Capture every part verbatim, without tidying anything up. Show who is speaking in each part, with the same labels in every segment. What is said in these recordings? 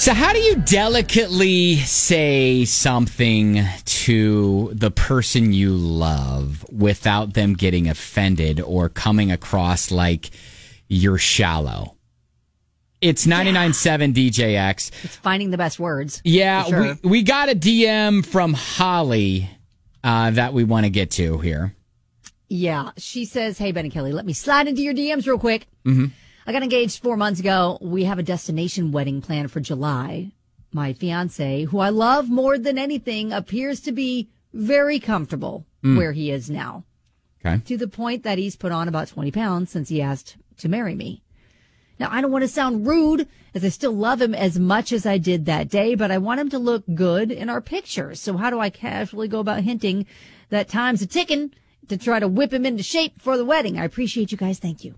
Speaker 1: So how do you delicately say something to the person you love without them getting offended or coming across like you're shallow? It's ninety-nine point seven D J X.
Speaker 2: It's finding the best words.
Speaker 1: Yeah,
Speaker 2: sure.
Speaker 1: we, we got a D M from Holly uh, that we want to get to here.
Speaker 2: Yeah, she says, hey, Ben and Kelly, let me slide into your D Ms real quick.
Speaker 1: Mm-hmm.
Speaker 2: I got engaged four months ago. We have a destination wedding planned for July. My fiance, who I love more than anything, appears to be very comfortable mm. where he is now.
Speaker 1: Okay.
Speaker 2: To the point that he's put on about twenty pounds since he asked to marry me. Now, I don't want to sound rude, as I still love him as much as I did that day, but I want him to look good in our pictures. So how do I casually go about hinting that time's a ticking to try to whip him into shape for the wedding? I appreciate you guys. Thank you.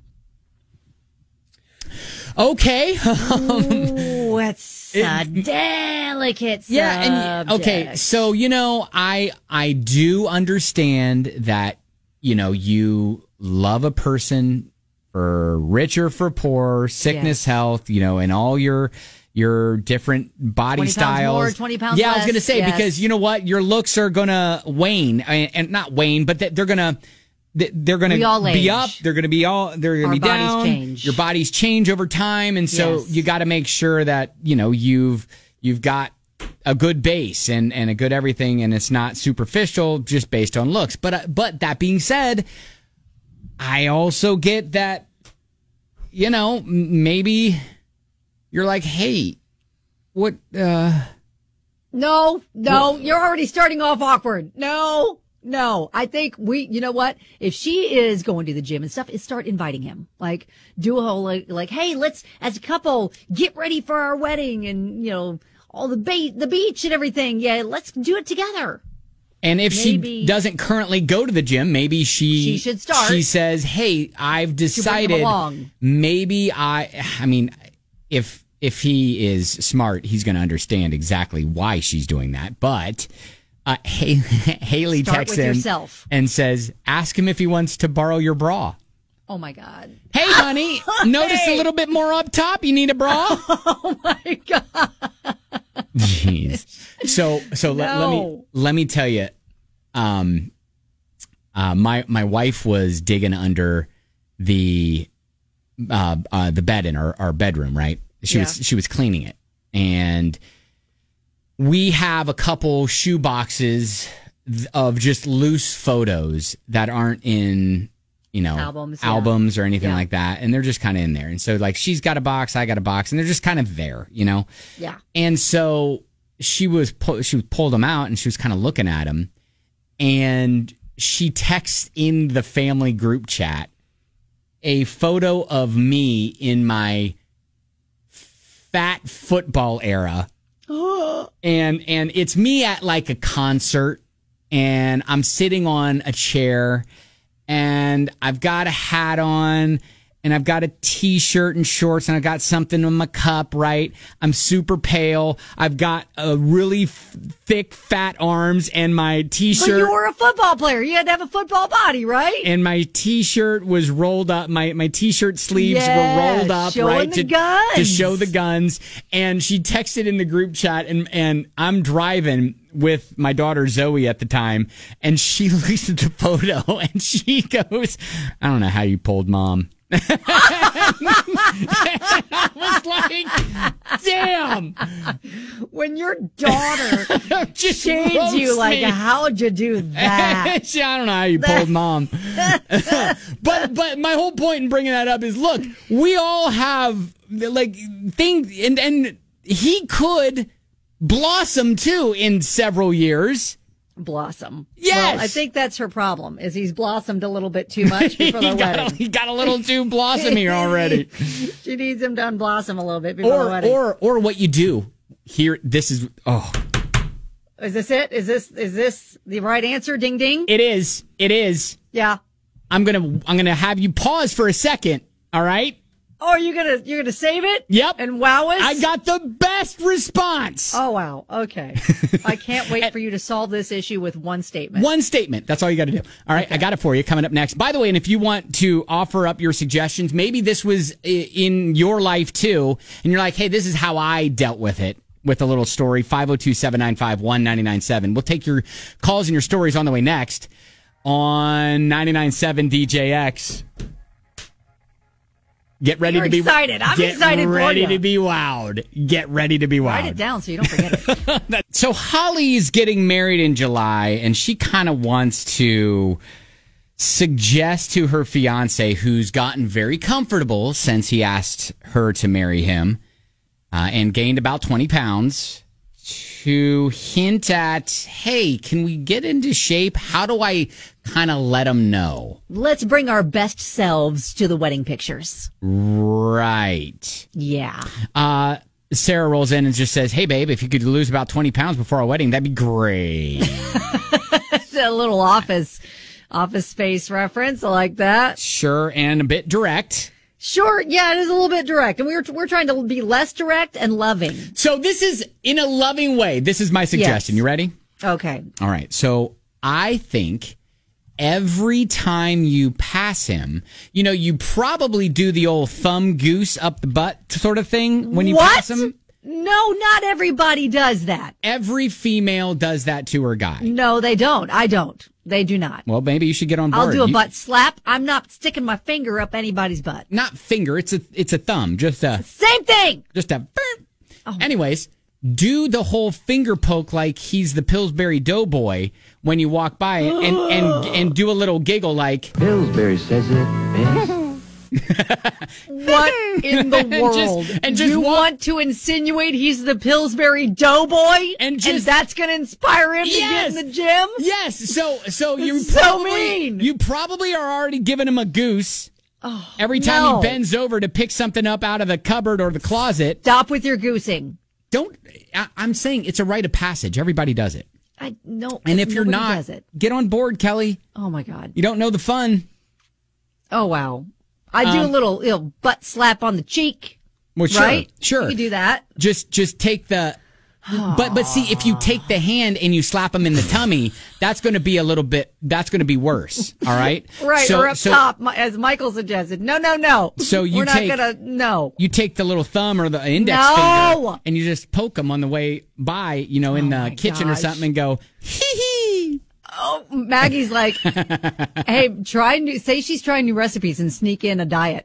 Speaker 1: Okay.
Speaker 2: Ooh, it's a
Speaker 1: It-
Speaker 2: delicate subject.
Speaker 1: Yeah, and okay, so you know, I I do understand that, you know, you love a person for rich or for poor, sickness,
Speaker 2: Yes.
Speaker 1: health, you know, and all your your different body
Speaker 2: twenty pounds
Speaker 1: styles.
Speaker 2: more, twenty pounds
Speaker 1: yeah, I was
Speaker 2: less,
Speaker 1: going to say
Speaker 2: yes.
Speaker 1: because you know what, your looks are going to wane, and, and not wane, but they're going to they're going
Speaker 2: We all
Speaker 1: to be
Speaker 2: age.
Speaker 1: up. They're going to be all. They're going
Speaker 2: Our
Speaker 1: to be
Speaker 2: bodies
Speaker 1: down.
Speaker 2: change.
Speaker 1: Your bodies change over time, and so
Speaker 2: Yes.
Speaker 1: you got to make sure that you know you've you've got a good base and, and a good everything, and it's not superficial just based on looks. But uh, but that being said, I also get that you know m- maybe you're like, hey, what? Uh,
Speaker 2: No, no, you're already starting off awkward. No, no. I think we, you know what? If she is going to the gym and stuff, is start inviting him. Like, do a whole, like, like, hey, let's, as a couple, get ready for our wedding and, you know, all the bait, the beach and everything. Yeah, let's do it together.
Speaker 1: And if
Speaker 2: Maybe-
Speaker 1: she doesn't currently go to the gym, maybe she
Speaker 2: She should start.
Speaker 1: She says, "Hey, I've
Speaker 2: him
Speaker 1: decided
Speaker 2: along.
Speaker 1: maybe I I mean, if if he is smart, he's going to understand exactly why she's doing that." But uh, Haley, Haley
Speaker 2: Start
Speaker 1: texts
Speaker 2: with
Speaker 1: him
Speaker 2: yourself.
Speaker 1: and says, "Ask him if he wants to borrow your bra."
Speaker 2: Oh my God.
Speaker 1: Hey, honey, notice a
Speaker 2: Hey.
Speaker 1: little bit more up top. You need a bra?
Speaker 2: Oh my God.
Speaker 1: Jeez. So so let, let me
Speaker 2: No.
Speaker 1: let me tell you, um, uh, my my wife was digging under the uh, uh the bed in our, our bedroom, right? She
Speaker 2: Yeah.
Speaker 1: was she was cleaning it, and we have a couple shoe boxes of just loose photos that aren't in you know
Speaker 2: Albums, yeah.
Speaker 1: albums or anything
Speaker 2: Yeah.
Speaker 1: like that, and they're just kind of in there. And so like she's got a box, I got a box, and they're just kind of there, you know.
Speaker 2: Yeah.
Speaker 1: And so she was pu- she pulled them out and she was kind of looking at them, and she texts in the family group chat a photo of me in my fat football era, and and it's me at like a concert, and I'm sitting on a chair, and I've got a hat on. And I've got a T-shirt and shorts, and I've got something in my cup, right? I'm super pale. I've got a really f- thick, fat arms, and my
Speaker 2: But
Speaker 1: T-shirt...
Speaker 2: you were a football player. You had to have a football body, right?
Speaker 1: and my T-shirt was rolled up. My my T-shirt sleeves
Speaker 2: Yeah,
Speaker 1: were rolled up,
Speaker 2: showing
Speaker 1: right,
Speaker 2: the
Speaker 1: to,
Speaker 2: guns.
Speaker 1: to show the guns. And she texted in the group chat, and and I'm driving with my daughter Zoe at the time, and she looks at the photo and she goes, "I don't know how you pulled mom." I was like, damn.
Speaker 2: When your daughter
Speaker 1: Just
Speaker 2: shades
Speaker 1: roast
Speaker 2: you, like,
Speaker 1: me.
Speaker 2: how'd you do that?
Speaker 1: I don't know how you pulled mom. but but my whole point in bringing that up is, look, we all have like things, and and he could blossom too in several years.
Speaker 2: Blossom.
Speaker 1: Yes.
Speaker 2: Well, I think that's her problem, is he's blossomed a little bit too much before
Speaker 1: he,
Speaker 2: the
Speaker 1: got a,
Speaker 2: wedding.
Speaker 1: he got a little too blossomy already.
Speaker 2: She needs him to unblossom a little bit before the
Speaker 1: Or
Speaker 2: wedding.
Speaker 1: or or what you do here. This is oh,
Speaker 2: Is this it? Is this is this the right answer? Ding ding.
Speaker 1: it is it is.
Speaker 2: Yeah.
Speaker 1: I'm gonna I'm gonna have you pause for a second. All right.
Speaker 2: Oh, are you gonna you're gonna save it?
Speaker 1: Yep.
Speaker 2: And wow us?
Speaker 1: I got the best response.
Speaker 2: Oh wow. Okay. I can't wait for you to solve this issue with one statement.
Speaker 1: One statement. That's all you got to do. All right, okay. I got it for you coming up next. By the way, and if you want to offer up your suggestions, maybe this was in your life too, and you're like, hey, this is how I dealt with it. With a little story, five oh two, seven nine five, one nine nine seven. We'll take your calls and your stories on the way next on ninety-nine point seven D J X. Get ready
Speaker 2: You're
Speaker 1: to be
Speaker 2: excited. I'm
Speaker 1: get
Speaker 2: excited for
Speaker 1: ready
Speaker 2: you.
Speaker 1: to be wowed. Get ready to be wowed.
Speaker 2: Write it down so you don't forget it.
Speaker 1: So Holly's getting married in July, and she kind of wants to suggest to her fiance, who's gotten very comfortable since he asked her to marry him, Uh, and gained about twenty pounds, to hint at, hey, can we get into shape? How do I kind of let him know?
Speaker 2: Let's bring our best selves to the wedding pictures.
Speaker 1: Right.
Speaker 2: Yeah.
Speaker 1: Uh, Sarah rolls in and just says, hey, babe, if you could lose about twenty pounds before our wedding, that'd be great.
Speaker 2: It's a little office, office space reference. I like that.
Speaker 1: Sure, and a bit direct.
Speaker 2: Sure, yeah, it is a little bit direct, and we're we're trying to be less direct and loving.
Speaker 1: So this is in a loving way. This is my suggestion.
Speaker 2: Yes.
Speaker 1: You ready?
Speaker 2: Okay.
Speaker 1: All right. So I think every time you pass him, you know, you probably do the old thumb goose up the butt sort of thing when you
Speaker 2: what?
Speaker 1: pass him.
Speaker 2: No, not everybody does that.
Speaker 1: Every female does that to her guy.
Speaker 2: No, they don't. I don't. They do not.
Speaker 1: Well, maybe you should get on board.
Speaker 2: I'll do a
Speaker 1: You-
Speaker 2: butt slap. I'm not sticking my finger up anybody's butt.
Speaker 1: Not finger. It's a it's a thumb. Just a
Speaker 2: Same thing.
Speaker 1: just a. Oh. Anyways, do the whole finger poke like he's the Pillsbury Doughboy when you walk by, and and and do a little giggle like
Speaker 3: Pillsbury says it best.
Speaker 2: What in the world?
Speaker 1: just- and just
Speaker 2: you
Speaker 1: walk-
Speaker 2: want to insinuate he's the Pillsbury Doughboy,
Speaker 1: And just-
Speaker 2: that's going to inspire him to
Speaker 1: Yes!
Speaker 2: get in the gym?
Speaker 1: Yes. So so you
Speaker 2: so
Speaker 1: probably,
Speaker 2: mean.
Speaker 1: You probably are already giving him a goose
Speaker 2: Oh,
Speaker 1: every time
Speaker 2: no.
Speaker 1: he bends over to pick something up out of the cupboard or the closet.
Speaker 2: Stop with your goosing.
Speaker 1: Don't. I, I'm saying it's a rite of passage. Everybody does it.
Speaker 2: I no.
Speaker 1: And if you're
Speaker 2: nobody
Speaker 1: not,
Speaker 2: does it.
Speaker 1: get on board, Kelly.
Speaker 2: Oh my God.
Speaker 1: You don't know the fun.
Speaker 2: Oh wow. I do
Speaker 1: Um,
Speaker 2: a little you know, butt slap on the cheek.
Speaker 1: Well, sure,
Speaker 2: Right?
Speaker 1: sure.
Speaker 2: You can do that.
Speaker 1: Just just take the. But but see, if you take the hand and you slap him in the tummy, that's going to be a little bit. That's going to be worse. All right.
Speaker 2: Right,
Speaker 1: So,
Speaker 2: or up
Speaker 1: so
Speaker 2: top, mi- as Michael suggested. No, no, no.
Speaker 1: So you
Speaker 2: We're not
Speaker 1: take-
Speaker 2: gonna. No.
Speaker 1: you take the little thumb or the index
Speaker 2: No!
Speaker 1: finger and you just poke him on the way by, you know, in
Speaker 2: Oh,
Speaker 1: the
Speaker 2: my
Speaker 1: kitchen or
Speaker 2: gosh.
Speaker 1: something, and go hee hee.
Speaker 2: Oh, Maggie's like, hey, try new. Say she's trying new recipes and sneak in a diet.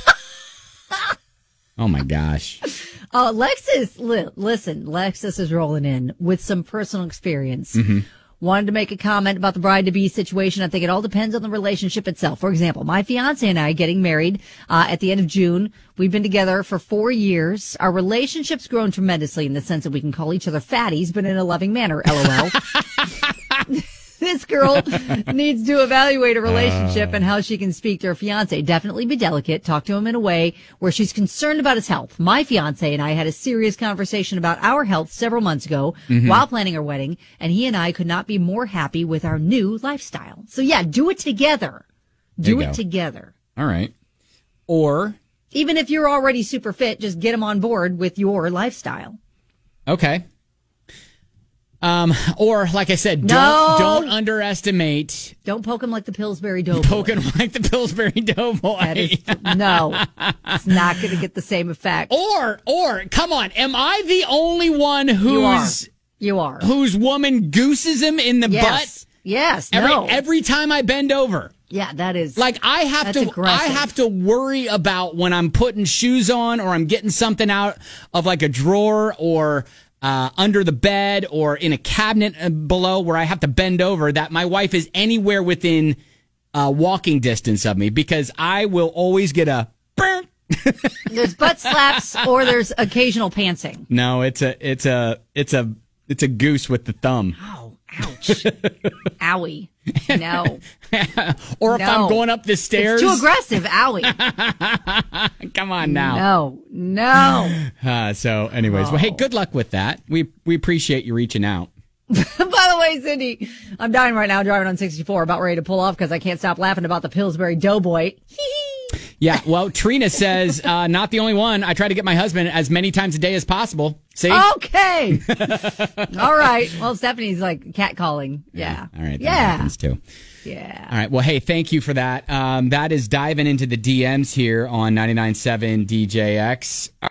Speaker 1: Oh my gosh.
Speaker 2: Uh, Lexus, li- listen, Lexus is rolling in with some personal experience.
Speaker 1: Mm-hmm.
Speaker 2: Wanted to make a comment about the bride-to-be situation. I think it all depends on the relationship itself. For example, my fiance and I getting married uh, at the end of June. We've been together for four years. Our relationship's grown tremendously in the sense that we can call each other fatties, but in a loving manner, LOL. This girl needs to evaluate a relationship and how she can speak to her fiance. Definitely be delicate. Talk to him in a way where she's concerned about his health. My fiance and I had a serious conversation about our health several months ago while planning our wedding, and he and I could not be more happy with our new lifestyle. So yeah, do it together.
Speaker 1: There
Speaker 2: Do
Speaker 1: you
Speaker 2: it
Speaker 1: go.
Speaker 2: together.
Speaker 1: All right. Or,
Speaker 2: Even if you're already super fit, just get him on board with your lifestyle.
Speaker 1: okay. Um, or like I said, don't,
Speaker 2: No.
Speaker 1: don't underestimate
Speaker 2: Don't poke him like the Pillsbury Doughboy.
Speaker 1: poking like the Pillsbury Doughboy.
Speaker 2: That is, no, it's not going to get the same effect.
Speaker 1: Or, or, come on, am I the only one
Speaker 2: You are.
Speaker 1: whose
Speaker 2: You are.
Speaker 1: whose woman gooses him in the
Speaker 2: Yes.
Speaker 1: butt
Speaker 2: Yes.
Speaker 1: every
Speaker 2: no.
Speaker 1: every time I bend over?
Speaker 2: yeah, that is
Speaker 1: Like I have
Speaker 2: That's
Speaker 1: to,
Speaker 2: aggressive.
Speaker 1: I have to worry about when I'm putting shoes on or I'm getting something out of like a drawer or uh, under the bed or in a cabinet uh, below where I have to bend over that my wife is anywhere within uh, walking distance of me because I will always get a. "Burn."
Speaker 2: there's butt slaps or there's occasional pantsing.
Speaker 1: No, it's a, it's a, it's a, it's a goose with the thumb.
Speaker 2: Oh, ouch. Owie. No.
Speaker 1: Or if
Speaker 2: No.
Speaker 1: I'm going up the stairs.
Speaker 2: It's too aggressive. Owie.
Speaker 1: Come on now.
Speaker 2: No. No.
Speaker 1: Uh, so, anyways, well, hey, good luck with that. We we appreciate you reaching out.
Speaker 2: By the way, Cindy, I'm dying right now driving on sixty-four, about ready to pull off because I can't stop laughing about the Pillsbury Doughboy.
Speaker 1: Yeah, well, Trina says, uh, not the only one. I try to get my husband as many times a day as possible. See?
Speaker 2: Okay. All right. Well, Stephanie's like catcalling. Yeah.
Speaker 1: yeah. All right. That
Speaker 2: yeah.
Speaker 1: happens too.
Speaker 2: Yeah.
Speaker 1: All right. Well, hey, thank you for that. Um, that is diving into the D Ms here on ninety-nine point seven D J X.